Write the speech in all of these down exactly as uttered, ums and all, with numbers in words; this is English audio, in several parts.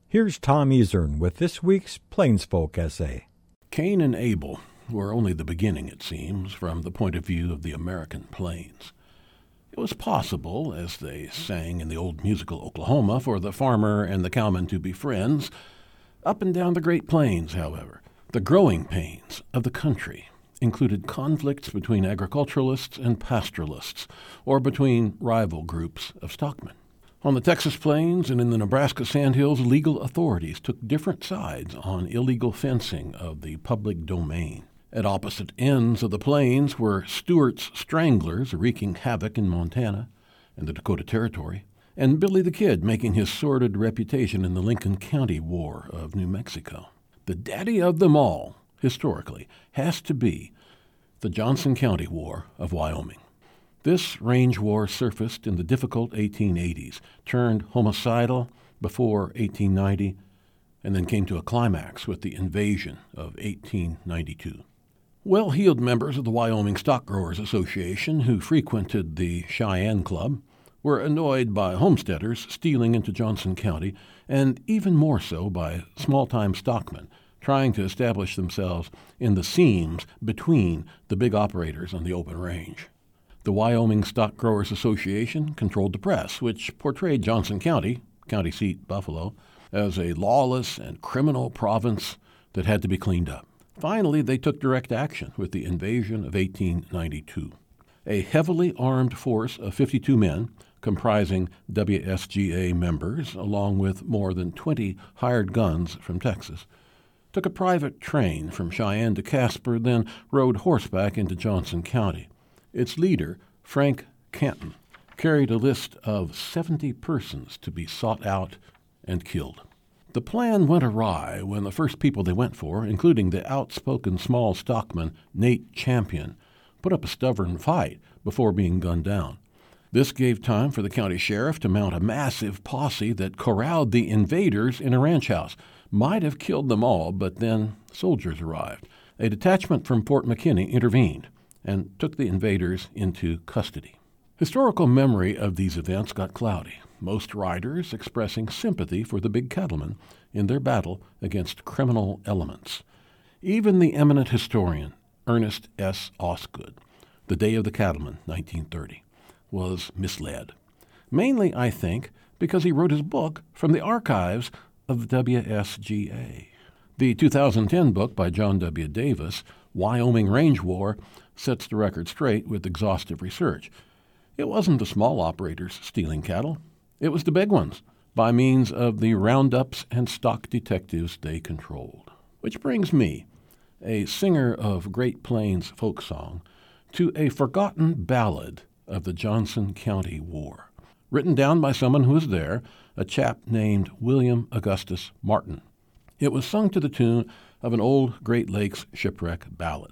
Here's Tom Ezern with this week's Plainsfolk essay. Cain and Abel were only the beginning, it seems, from the point of view of the American plains. It was possible, as they sang in the old musical Oklahoma, for the farmer and the cowman to be friends. Up and down the Great Plains, however, the growing pains of the country included conflicts between agriculturalists and pastoralists, or between rival groups of stockmen. On the Texas plains and in the Nebraska sandhills, legal authorities took different sides on illegal fencing of the public domain. At opposite ends of the plains were Stewart's stranglers wreaking havoc in Montana and the Dakota Territory, and Billy the Kid making his sordid reputation in the Lincoln County War of New Mexico. The daddy of them all, historically, has to be the Johnson County War of Wyoming. This range war surfaced in the difficult eighteen eighties, turned homicidal before eighteen ninety, and then came to a climax with the invasion of eighteen ninety-two. Well-heeled members of the Wyoming Stock Growers Association who frequented the Cheyenne Club were annoyed by homesteaders stealing into Johnson County, and even more so by small-time stockmen trying to establish themselves in the seams between the big operators on the open range. The Wyoming Stock Growers Association controlled the press, which portrayed Johnson County, county seat Buffalo, as a lawless and criminal province that had to be cleaned up. Finally, they took direct action with the invasion of eighteen ninety-two. A heavily armed force of fifty-two men, comprising W S G A members, along with more than twenty hired guns from Texas, took a private train from Cheyenne to Casper, then rode horseback into Johnson County. Its leader, Frank Canton, carried a list of seventy persons to be sought out and killed. The plan went awry when the first people they went for, including the outspoken small stockman Nate Champion, put up a stubborn fight before being gunned down. This gave time for the county sheriff to mount a massive posse that corralled the invaders in a ranch house. Might have killed them all, but then soldiers arrived. A detachment from Fort McKinney intervened and took the invaders into custody. Historical memory of these events got cloudy, most writers expressing sympathy for the big cattlemen in their battle against criminal elements. Even the eminent historian Ernest S. Osgood, The Day of the Cattleman, nineteen thirty, was misled. Mainly, I think, because he wrote his book from the archives of W S G A. The two thousand ten book by John W. Davis, Wyoming Range War, sets the record straight with exhaustive research. It wasn't the small operators stealing cattle. It was the big ones, by means of the roundups and stock detectives they controlled. Which brings me, a singer of Great Plains folk song, to a forgotten ballad of the Johnson County War, written down by someone who was there, a chap named William Augustus Martin. It was sung to the tune of an old Great Lakes shipwreck ballad.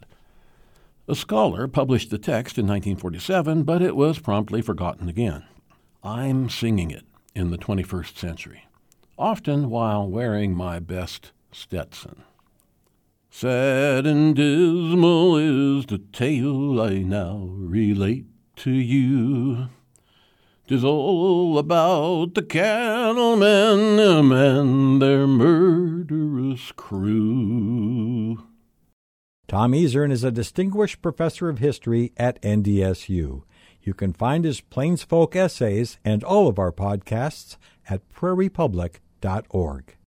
A scholar published the text in nineteen forty-seven, but it was promptly forgotten again. I'm singing it in the twenty-first century, often while wearing my best Stetson. Sad and dismal is the tale I now relate to you. 'Tis all about the cattlemen and their murderous crew. Tom Ezern is a distinguished professor of history at N D S U. You can find his Plainsfolk essays and all of our podcasts at prairie public dot org.